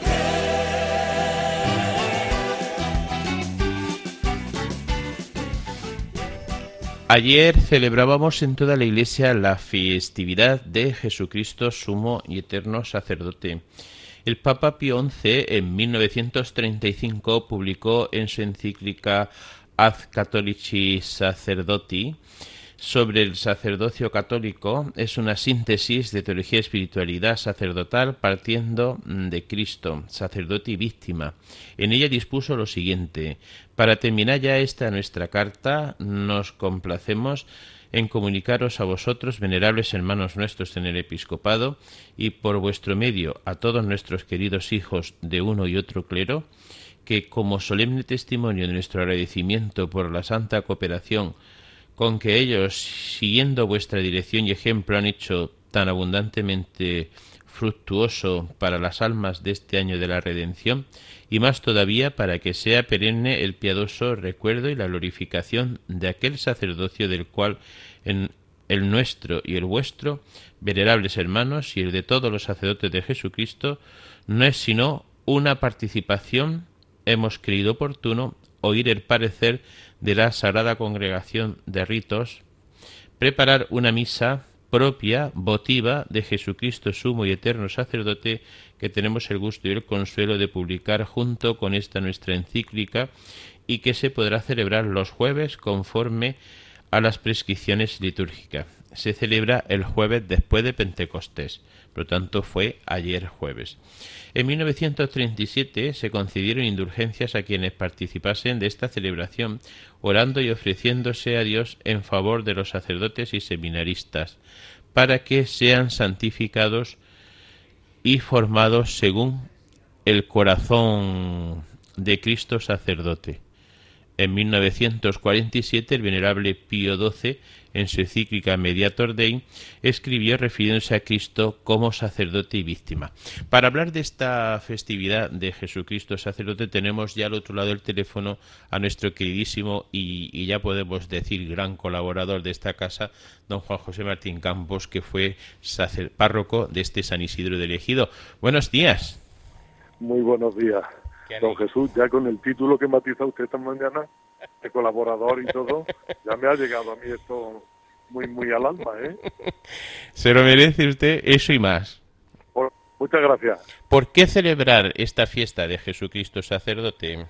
Ayer celebrábamos en toda la Iglesia la festividad de Jesucristo, sumo y eterno sacerdote. El Papa Pío once, en mil novecientos treinta y cinco, publicó en su encíclica Ad Catholici Sacerdoti sobre el sacerdocio católico. Es una síntesis de teología y espiritualidad sacerdotal partiendo de Cristo, sacerdote y víctima. En ella dispuso lo siguiente: para terminar ya esta nuestra carta, nos complacemos en comunicaros a vosotros, venerables hermanos nuestros en el episcopado, y por vuestro medio a todos nuestros queridos hijos de uno y otro clero, que como solemne testimonio de nuestro agradecimiento por la santa cooperación con que ellos, siguiendo vuestra dirección y ejemplo, han hecho tan abundantemente fructuoso para las almas de este año de la redención, y más todavía para que sea perenne el piadoso recuerdo y la glorificación de aquel sacerdocio del cual en el nuestro y el vuestro, venerables hermanos, y el de todos los sacerdotes de Jesucristo, no es sino una participación. Hemos creído oportuno oír el parecer de la Sagrada Congregación de Ritos, preparar una misa propia, votiva, de Jesucristo, sumo y eterno sacerdote, que tenemos el gusto y el consuelo de publicar junto con esta nuestra encíclica, y que se podrá celebrar los jueves conforme a las prescripciones litúrgicas. Se celebra el jueves después de Pentecostés, por lo tanto fue ayer jueves. En mil novecientos treinta y siete se concedieron indulgencias a quienes participasen de esta celebración, orando y ofreciéndose a Dios en favor de los sacerdotes y seminaristas, para que sean santificados y formados según el corazón de Cristo sacerdote. En mil novecientos cuarenta y siete el venerable Pío doce, en su encíclica Mediator Dei, escribió refiriéndose a Cristo como sacerdote y víctima. Para hablar de esta festividad de Jesucristo sacerdote, tenemos ya al otro lado del teléfono a nuestro queridísimo y, y ya podemos decir gran colaborador de esta casa, don Juan José Martín Campos, que fue sacer, párroco de este San Isidro del Ejido. Buenos días. Muy buenos días. Don Jesús, ya con el título que matiza usted esta mañana, de colaborador y todo, ya me ha llegado a mí esto muy muy al alma, ¿eh? Se lo merece usted eso y más. Por, Muchas gracias. ¿Por qué celebrar esta fiesta de Jesucristo sacerdote?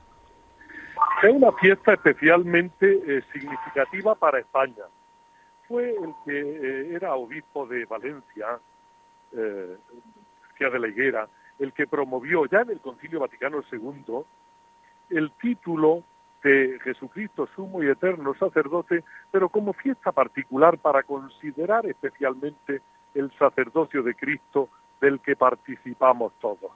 Es una fiesta especialmente eh, significativa para España. Fue el que eh, era obispo de Valencia, eh, García de la Higuera, el que promovió ya en el Concilio Vaticano segundo el título de Jesucristo sumo y eterno sacerdote, pero como fiesta particular para considerar especialmente el sacerdocio de Cristo del que participamos todos.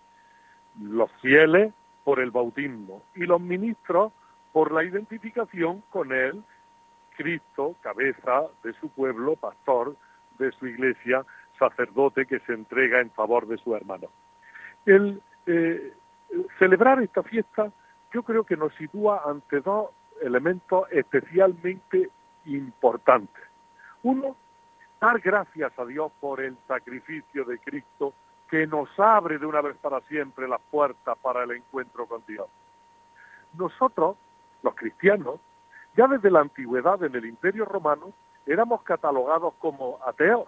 Los fieles por el bautismo y los ministros por la identificación con él, Cristo, cabeza de su pueblo, pastor de su iglesia, sacerdote que se entrega en favor de su hermano. El eh, celebrar esta fiesta yo creo que nos sitúa ante dos elementos especialmente importantes. Uno, dar gracias a Dios por el sacrificio de Cristo que nos abre de una vez para siempre las puertas para el encuentro con Dios. Nosotros, los cristianos, ya desde la antigüedad en el Imperio Romano, éramos catalogados como ateos.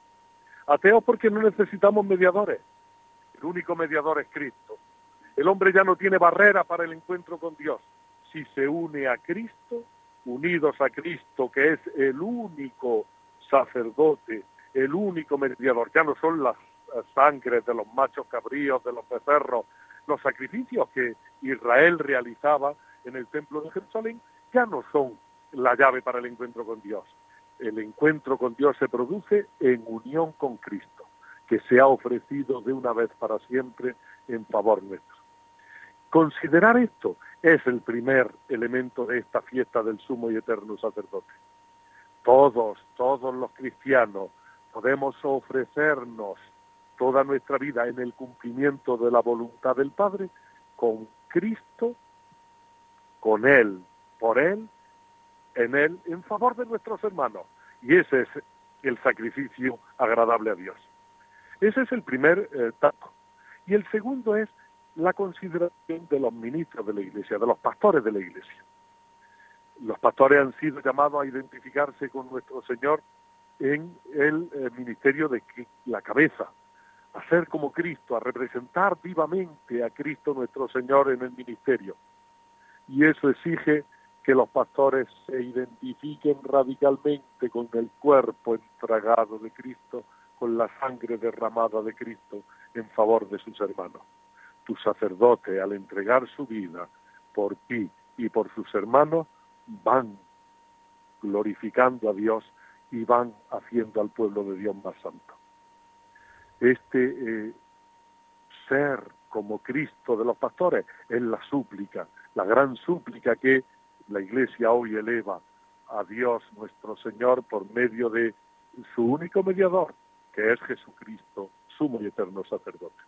Ateos porque no necesitamos mediadores. El único mediador es Cristo. El hombre ya no tiene barrera para el encuentro con Dios. Si se une a Cristo, unidos a Cristo, que es el único sacerdote, el único mediador, ya no son las sangres de los machos cabríos, de los becerros, los sacrificios que Israel realizaba en el templo de Jerusalén, ya no son la llave para el encuentro con Dios. El encuentro con Dios se produce en unión con Cristo, que se ha ofrecido de una vez para siempre en favor nuestro. Considerar esto es el primer elemento de esta fiesta del sumo y eterno sacerdote. Todos, todos los cristianos podemos ofrecernos toda nuestra vida en el cumplimiento de la voluntad del Padre con Cristo, con Él, por Él, en Él, en favor de nuestros hermanos. Y ese es el sacrificio agradable a Dios. Ese es el primer eh, dato. Y el segundo es la consideración de los ministros de la Iglesia, de los pastores de la Iglesia. Los pastores han sido llamados a identificarse con nuestro Señor en el eh, ministerio de la cabeza, a ser como Cristo, a representar vivamente a Cristo nuestro Señor en el ministerio. Y eso exige que los pastores se identifiquen radicalmente con el cuerpo entregado de Cristo, con la sangre derramada de Cristo en favor de sus hermanos. Tu sacerdote, al entregar su vida por ti y por sus hermanos, van glorificando a Dios y van haciendo al pueblo de Dios más santo. Este eh, ser como Cristo de los pastores es la súplica, la gran súplica que la Iglesia hoy eleva a Dios nuestro Señor por medio de su único mediador, que es Jesucristo, sumo y eterno sacerdote.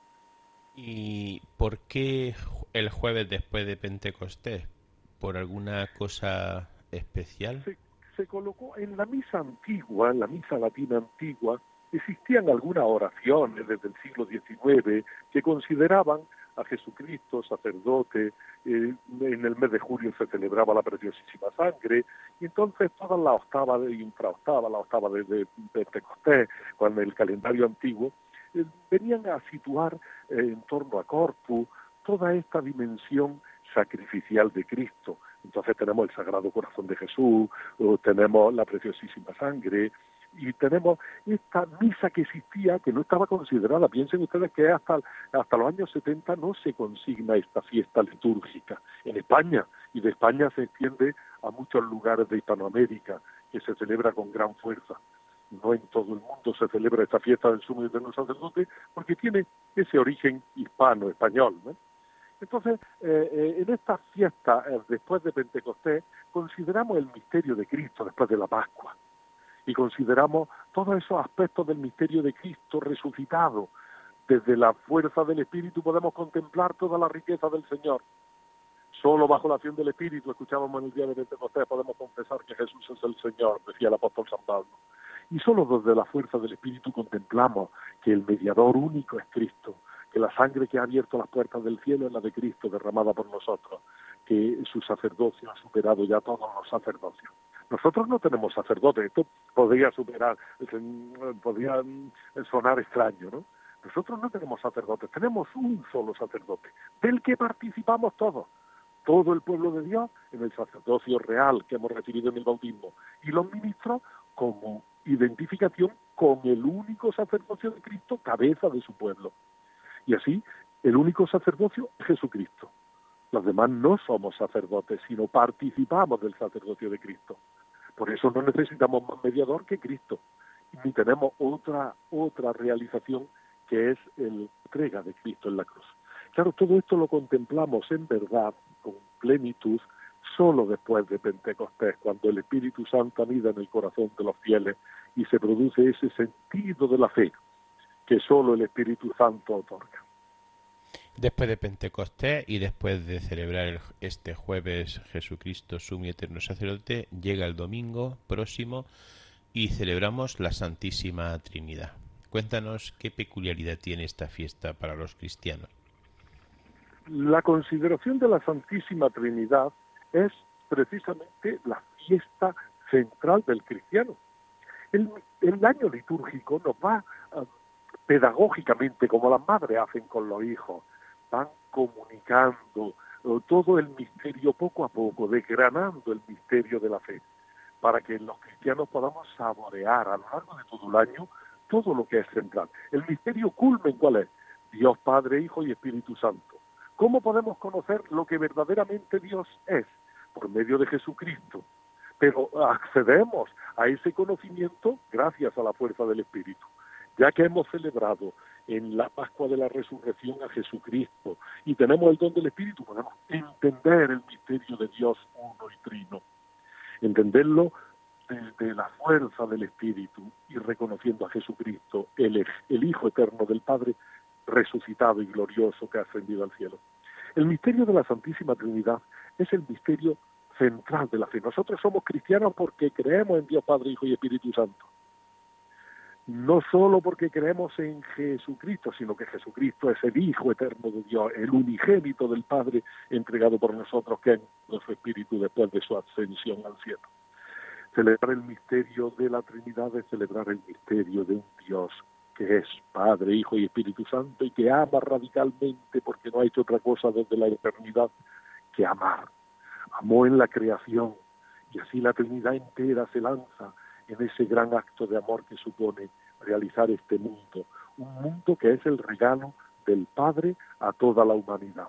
¿Y por qué el jueves después de Pentecostés? ¿Por alguna cosa especial? Se, se colocó en la misa antigua, en la misa latina antigua, existían algunas oraciones desde el siglo diecinueve que consideraban a Jesucristo sacerdote. Eh, en el mes de julio se celebraba la preciosísima sangre, y entonces todas las octavas y infraoctavas, la octava de, de, de Pentecostés, con el calendario antiguo, eh, venían a situar eh, en torno a Corpus toda esta dimensión sacrificial de Cristo. Entonces tenemos el Sagrado Corazón de Jesús, o tenemos la preciosísima sangre, y tenemos esta misa que existía, que no estaba considerada. Piensen ustedes que hasta, hasta los años setenta no se consigna esta fiesta litúrgica en España, y de España se extiende a muchos lugares de Hispanoamérica, que se celebra con gran fuerza. No en todo el mundo se celebra esta fiesta del sumo y eterno sacerdote, porque tiene ese origen hispano, español, ¿no? Entonces, eh, eh, en esta fiesta, eh, después de Pentecostés, consideramos el misterio de Cristo después de la Pascua. Y consideramos todos esos aspectos del misterio de Cristo resucitado. Desde la fuerza del Espíritu podemos contemplar toda la riqueza del Señor. Solo bajo la acción del Espíritu, escuchábamos en el día de Pentecostés, podemos confesar que Jesús es el Señor, decía el apóstol San Pablo. Y solo desde la fuerza del Espíritu contemplamos que el mediador único es Cristo, que la sangre que ha abierto las puertas del cielo es la de Cristo derramada por nosotros, que su sacerdocio ha superado ya todos los sacerdocios. Nosotros no tenemos sacerdotes, esto podría superar, podría sonar extraño, ¿no? Nosotros no tenemos sacerdotes, tenemos un solo sacerdote, del que participamos todos, todo el pueblo de Dios en el sacerdocio real que hemos recibido en el bautismo, y los ministros como identificación con el único sacerdocio de Cristo, cabeza de su pueblo. Y así, el único sacerdocio es Jesucristo. Los demás no somos sacerdotes, sino participamos del sacerdocio de Cristo. Por eso no necesitamos más mediador que Cristo, ni tenemos otra, otra realización que es la entrega de Cristo en la cruz. Claro, todo esto lo contemplamos en verdad, con plenitud, solo después de Pentecostés, cuando el Espíritu Santo anida en el corazón de los fieles y se produce ese sentido de la fe que solo el Espíritu Santo otorga. Después de Pentecostés y después de celebrar el, este jueves Jesucristo, sumo y eterno sacerdote, llega el domingo próximo y celebramos la Santísima Trinidad. Cuéntanos qué peculiaridad tiene esta fiesta para los cristianos. La consideración de la Santísima Trinidad es precisamente la fiesta central del cristiano. El, el año litúrgico nos va uh, pedagógicamente, como las madres hacen con los hijos, van comunicando uh, todo el misterio poco a poco, desgranando el misterio de la fe, para que los cristianos podamos saborear a lo largo de todo el año todo lo que es central. El misterio culmen, ¿cuál es? Dios Padre, Hijo y Espíritu Santo. ¿Cómo podemos conocer lo que verdaderamente Dios es? Por medio de Jesucristo. Pero accedemos a ese conocimiento gracias a la fuerza del Espíritu. Ya que hemos celebrado en la Pascua de la Resurrección a Jesucristo y tenemos el don del Espíritu, podemos entender el misterio de Dios uno y trino. Entenderlo desde la fuerza del Espíritu y reconociendo a Jesucristo, el, el Hijo eterno del Padre, resucitado y glorioso que ha ascendido al cielo. El misterio de la Santísima Trinidad es el misterio central de la fe. Nosotros somos cristianos porque creemos en Dios Padre, Hijo y Espíritu Santo. No solo porque creemos en Jesucristo, sino que Jesucristo es el Hijo eterno de Dios, el unigénito del Padre entregado por nosotros, que es nuestro Espíritu después de su ascensión al cielo. Celebrar el misterio de la Trinidad es celebrar el misterio de un Dios que es Padre, Hijo y Espíritu Santo y que ama radicalmente porque no ha hecho otra cosa desde la eternidad que amar. Amó en la creación y así la Trinidad entera se lanza en ese gran acto de amor que supone realizar este mundo, un mundo que es el regalo del Padre a toda la humanidad.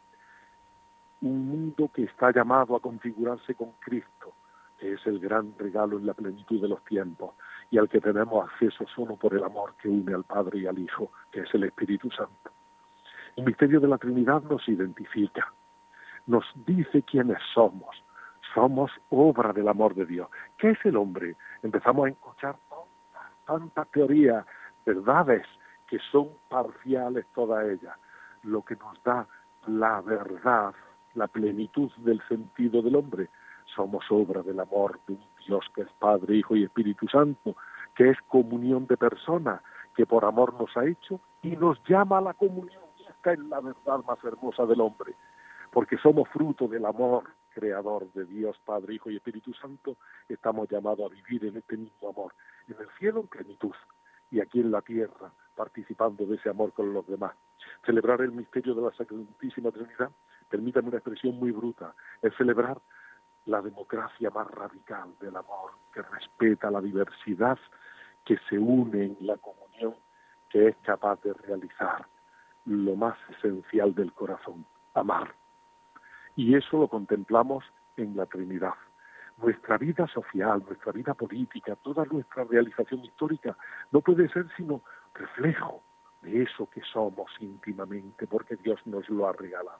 Un mundo que está llamado a configurarse con Cristo, que es el gran regalo en la plenitud de los tiempos y al que tenemos acceso solo por el amor que une al Padre y al Hijo, que es el Espíritu Santo. El misterio de la Trinidad nos identifica, nos dice quiénes somos. Somos obra del amor de Dios. ¿Qué es el hombre? Empezamos a escuchar tantas, tantas teorías, verdades, que son parciales todas ellas. Lo que nos da la verdad, la plenitud del sentido del hombre, somos obra del amor de un Dios que es Padre, Hijo y Espíritu Santo, que es comunión de personas, que por amor nos ha hecho y nos llama a la comunión. Y esta es la verdad más hermosa del hombre, porque somos fruto del amor creador de Dios, Padre, Hijo y Espíritu Santo. Estamos llamados a vivir en este mismo amor, en el cielo en plenitud y aquí en la tierra, participando de ese amor con los demás. Celebrar el misterio de la Santísima Trinidad, permítame una expresión muy bruta, es celebrar la democracia más radical del amor, que respeta la diversidad, que se une en la comunión, que es capaz de realizar lo más esencial del corazón, amar. Y eso lo contemplamos en la Trinidad. Nuestra vida social, nuestra vida política, toda nuestra realización histórica no puede ser sino reflejo de eso que somos íntimamente, porque Dios nos lo ha regalado.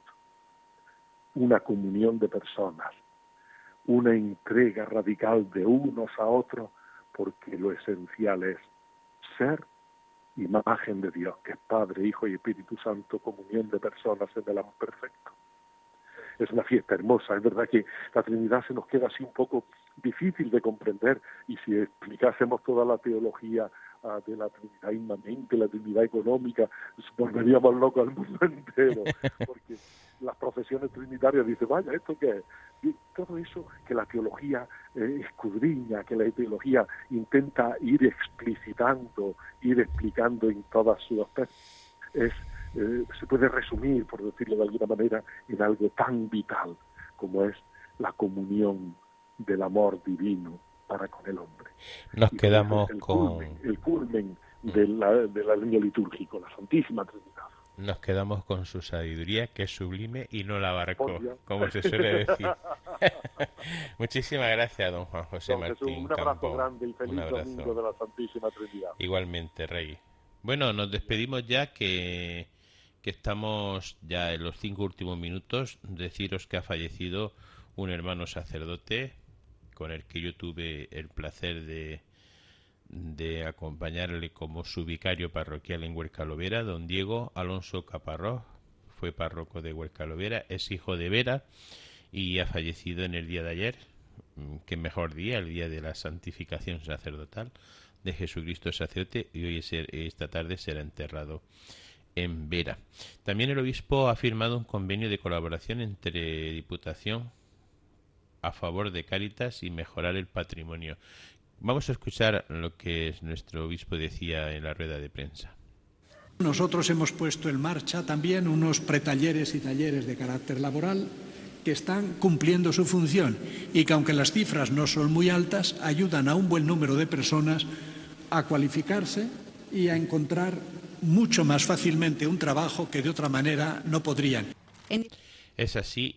Una comunión de personas, una entrega radical de unos a otros, porque lo esencial es ser imagen de Dios, que es Padre, Hijo y Espíritu Santo, comunión de personas en el amor perfecto. Es una fiesta hermosa, es verdad que la Trinidad se nos queda así un poco difícil de comprender, y si explicásemos toda la teología a, de la Trinidad inmanente, la Trinidad económica, volveríamos locos al mundo entero, porque las profesiones trinitarias dicen, vaya, ¿esto qué es? Y todo eso que la teología eh, escudriña, que la teología intenta ir explicitando, ir explicando en todas sus aspectos, es, eh, se puede resumir, por decirlo de alguna manera, en algo tan vital como es la comunión del amor divino para con el hombre. Nos y quedamos el con... Culmen, el culmen de la, de la línea litúrgica, la Santísima Trinidad. Nos quedamos con su sabiduría, que es sublime y no la abarcó, como se suele decir. Muchísimas gracias, don Juan José Don Martín Jesús, un abrazo Campo. grande y feliz Un abrazo. domingo de la Santísima Trinidad. Igualmente, Rey. Bueno, nos despedimos ya, que, que estamos ya en los cinco últimos minutos. Deciros que ha fallecido un hermano sacerdote con el que yo tuve el placer de... de acompañarle como su vicario parroquial en Huercalovera, don Diego Alonso Caparrós. Fue párroco de Huercalovera, es hijo de Vera y ha fallecido en el día de ayer. Qué mejor día, el día de la santificación sacerdotal de Jesucristo sacerdote, y hoy es, esta tarde será enterrado en Vera. También el obispo ha firmado un convenio de colaboración entre Diputación a favor de Cáritas y mejorar el patrimonio. Vamos a escuchar lo que nuestro obispo decía en la rueda de prensa. Nosotros hemos puesto en marcha también unos pretalleres y talleres de carácter laboral que están cumpliendo su función y que, aunque las cifras no son muy altas, ayudan a un buen número de personas a cualificarse y a encontrar mucho más fácilmente un trabajo que de otra manera no podrían. Es así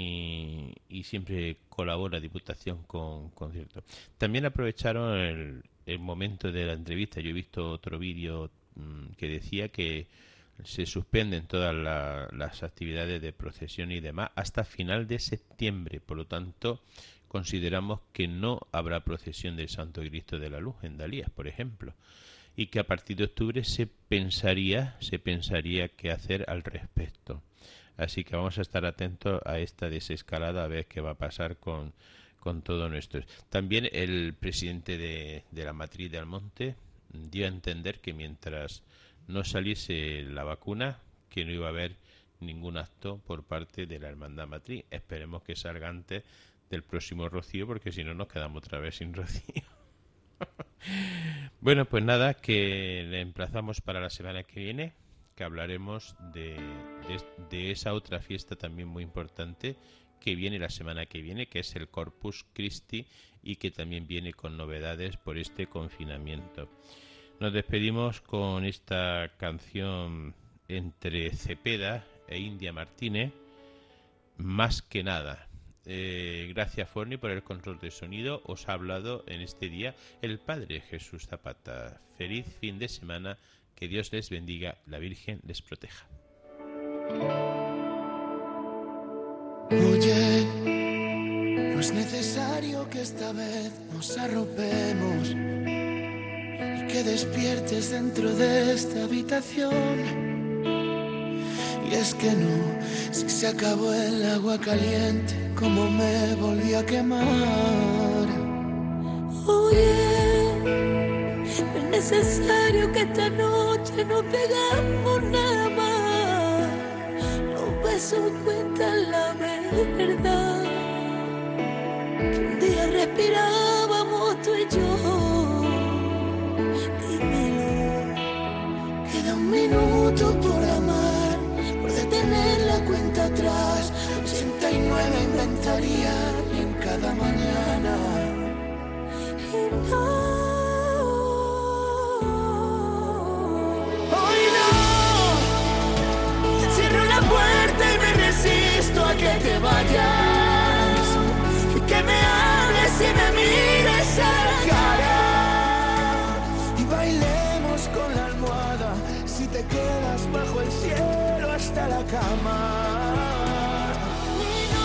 y, y siempre colabora Diputación con, con cierto. También aprovecharon el, el momento de la entrevista. Yo he visto otro vídeo mmm, que decía que se suspenden todas la, las actividades de procesión y demás hasta final de septiembre. Por lo tanto, consideramos que no habrá procesión del Santo Cristo de la Luz en Dalías, por ejemplo, y que a partir de octubre se pensaría, se pensaría qué hacer al respecto. Así que vamos a estar atentos a esta desescalada, a ver qué va a pasar con, con todo nuestro. También el presidente de, de la Matriz de Almonte dio a entender que mientras no saliese la vacuna, que no iba a haber ningún acto por parte de la Hermandad Matriz. Esperemos que salga antes del próximo rocío, porque si no nos quedamos otra vez sin rocío. Bueno, pues nada, que le emplazamos para la semana que viene, que hablaremos de, de, de esa otra fiesta también muy importante que viene la semana que viene, que es el Corpus Christi, y que también viene con novedades por este confinamiento. Nos despedimos con esta canción entre Cepeda e India Martínez, Más que nada. Eh, gracias, Forni, por el control de sonido. Os ha hablado en este día el Padre Jesús Zapata. Feliz fin de semana. Que Dios les bendiga, la Virgen les proteja. Oye, no es necesario que esta vez nos arropemos y que despiertes dentro de esta habitación. Y es que no, si se acabó el agua caliente, como me volví a quemar. Oye, no es necesario que esta noche no pegamos nada más. Los besos cuentan la verdad, que un día respirábamos tú y yo. Dímelo, queda un minuto por amar, por detener la cuenta atrás. Ochenta y nueve inventaría y en cada mañana. Y no. A que te vayas y que me hables y me mires a la cara y bailemos con la almohada si te quedas bajo el cielo hasta la cama. Y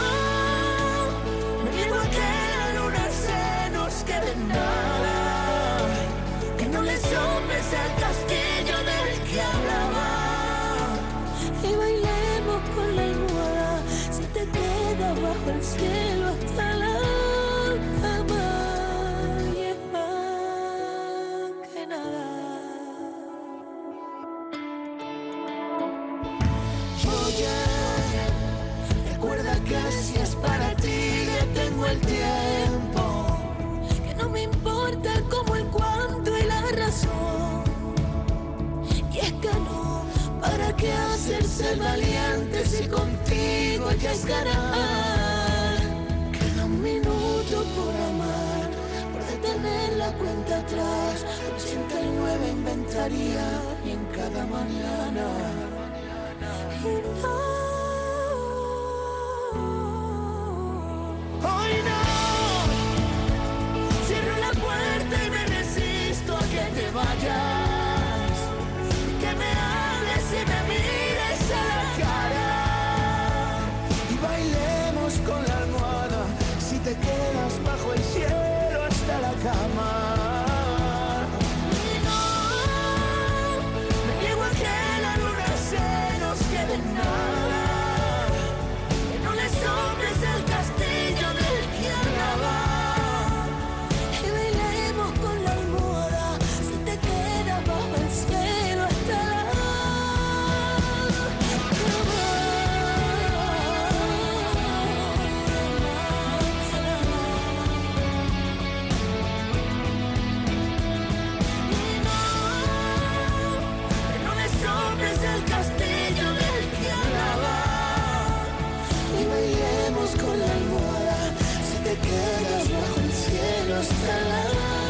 no me niego a que la luna se nos quede en nada, que no le sombres al castillo del que hablaba y bailemos con la almohada si te quedas bajo el cielo hasta la cama. Y es más que nada. si es para ti, detengo el tiempo. Que no me importa el cómo, el cuánto y la razón. Y es que no, ¿para qué hacerse el valiente si contigo ya es ganar? Queda un minuto por amar, por detener la cuenta atrás. ochenta y nueve inventaría y en cada mañana. Y no, hoy no. Cierro la puerta y me resisto a que te vayas. Que me hables y me mires a la cara. Y bailemos con la almohada si te quedas bajo el cielo hasta la cama. Nada, que no le sobres el castillo del que hablaba. Y bailemos con la almohada si te queda bajo el cielo hasta la que no le sobres el castillo del que hablaba. Y bailemos con la almohada si te quedas bajo el cielo hasta la